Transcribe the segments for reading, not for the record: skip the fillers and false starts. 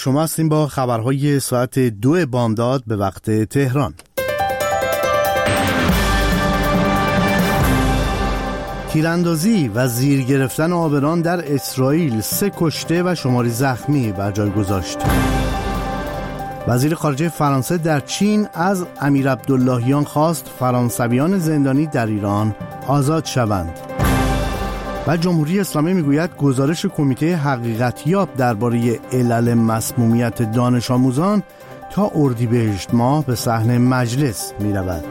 شما هستیم با خبرهای ساعت 2 بامداد به وقت تهران. تیراندازی و زیر گرفتن عابران در اسرائیل 3 کشته و شماری زخمی بر جای گذاشت. وزیر خارجه فرانسه در چین از امیر عبداللهیان خواست فرانسویان زندانی در ایران آزاد شوند. و جمهوری اسلامی میگوید گزارش کمیته حقیقتیاب درباره علل مسمومیت دانش آموزان تا اردیبهشت ماه به صحن مجلس میرود.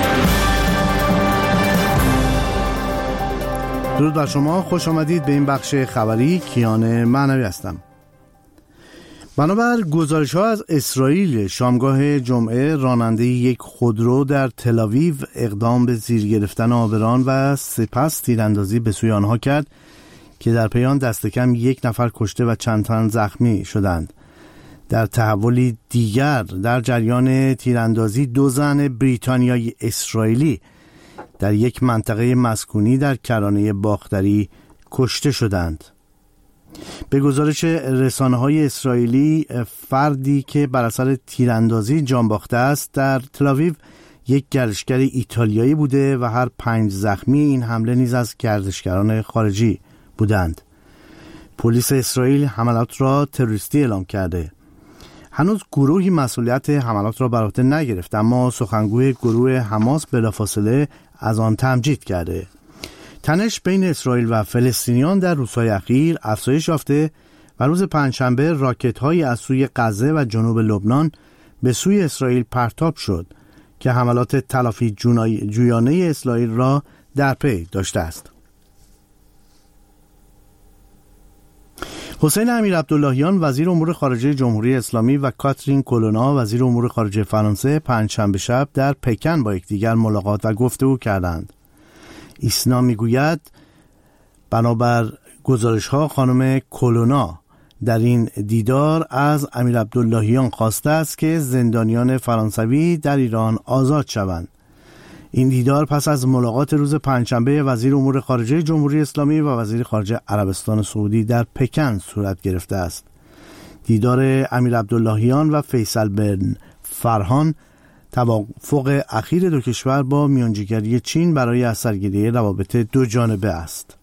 درود بر شما، خوش آمدید به این بخش خبری. کیان معنوی هستم. بنابر گزارش ها از اسرائیل، شامگاه جمعه راننده یک خودرو در تل‌آویو اقدام به زیر گرفتن عابران و سپس تیراندازی به سوی آنها کرد که در پی آن دست کم 1 نفر کشته و چند تن زخمی شدند. در تحولی دیگر در جریان تیراندازی 2 زن بریتانیایی اسرائیلی در یک منطقه مسکونی در کرانه باختری کشته شدند. به گزارش رسانه‌های اسرائیلی، فردی که بر اثر تیراندازی جان باخته است در تل‌آویو یک گردشگر ایتالیایی بوده و هر 5 زخمی این حمله نیز از گردشگران خارجی بودند. پلیس اسرائیل حملات را تروریستی اعلام کرده. هنوز گروهی مسئولیت حملات را بر عهده نگرفت، اما سخنگوی گروه حماس بلافاصله از آن تمجید کرده. تنش بین اسرائیل و فلسطینیان در روزهای اخیر افزایش یافته و روز پنجشنبه راکت‌هایی از سوی غزه و جنوب لبنان به سوی اسرائیل پرتاب شد که حملات تلافی جویانه اسرائیل را در پی داشته است. حسین امیر عبداللهیان وزیر امور خارجه جمهوری اسلامی و کاترین کولونا وزیر امور خارجه فرانسه پنجشنبه شب در پکن با یکدیگر ملاقات و گفتگو کردند. ایسنا میگوید بنابر گزارش ها خانم کولونا در این دیدار از امیر عبداللهیان خواسته است که زندانیان فرانسوی در ایران آزاد شوند. این دیدار پس از ملاقات روز پنجشنبه وزیر امور خارجه جمهوری اسلامی و وزیر خارجه عربستان سعودی در پکن صورت گرفته است. دیدار امیر عبداللهیان و فیصل بن فرهان توافق اخیر 2 کشور با میانجیگری چین برای از سرگیری روابط 2 جانبه است.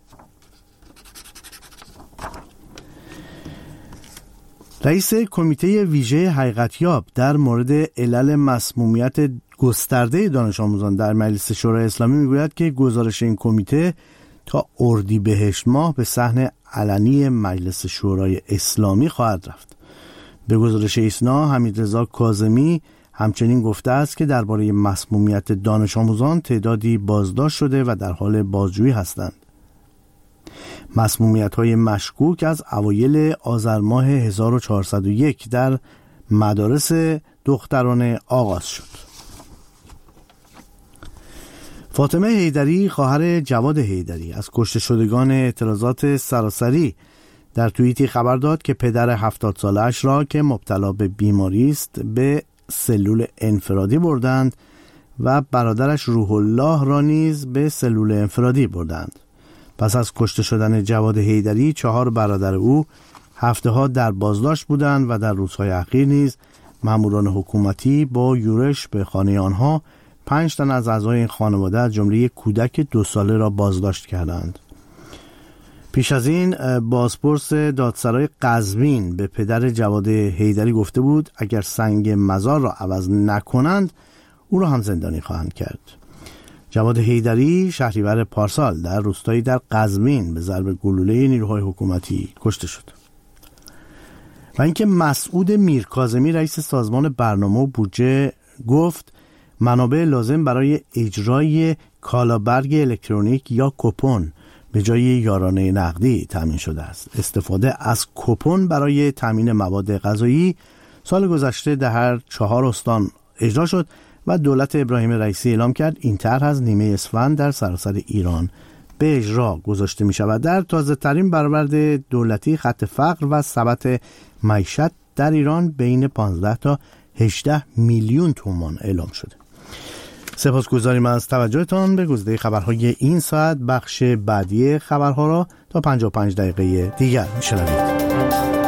رئیس کمیته ویژه حقیقتیاب در مورد علل مسمومیت گسترده دانش آموزان در مجلس شورای اسلامی میگوید که گزارش این کمیته تا اردیبهشت ماه به صحن علنی مجلس شورای اسلامی خواهد رفت. به گزارش ایسنا، حمیدرضا کاظمی همچنین گفته است که درباره مسمومیت دانش آموزان تعدادی بازداشت شده و در حال بازجویی هستند. مسمومیت‌های مشکوک از اوایل آذر ماه 1401 در مدارس دخترانه آغاز شد. فاطمه حیدری خواهر جواد حیدری از کشته شدگان اعتراضات سراسری در توییتی خبر داد که پدر 70 ساله‌اش را که مبتلا به بیماری است به سلول انفرادی بردند و برادرش روح الله را نیز به سلول انفرادی بردند. پس از کشته شدن جواد حیدری 4 برادر او هفته‌ها در بازداشت بودند و در روزهای اخیر نیز ماموران حکومتی با یورش به خانه آنها 5 تن از اعضای این خانواده از جمله یک کودک 2 ساله را بازداشت کردند. پیش از این بازپرس دادسرای قزوین به پدر جواد حیدری گفته بود اگر سنگ مزار را عوض نکنند او را هم زندانی خواهند کرد. جواد حیدری شهریور پارسال در روستایی در قزوین به ضرب گلوله نیروهای حکومتی کشته شد. و اینکه مسعود میرکاظمی رئیس سازمان برنامه و بودجه گفت منابع لازم برای اجرای کالابرگ الکترونیک یا کوپن به جای یارانه نقدی تامین شده است. استفاده از کوپن برای تامین مواد غذایی سال گذشته در هر 4 استان اجرا شد و دولت ابراهیم رئیسی اعلام کرد این طرح از نیمه اسفند در سراسر ایران به اجرا گذاشته می شود. در تازه ترین برآورد دولتی خط فقر و ثبات معیشت در ایران بین 15 تا 18 میلیون تومان اعلام شده. سپاسگزاریم از توجهتان به گزیده خبرهای این ساعت. بخش بعدی خبرها را تا 55 دقیقه دیگر میشنوید.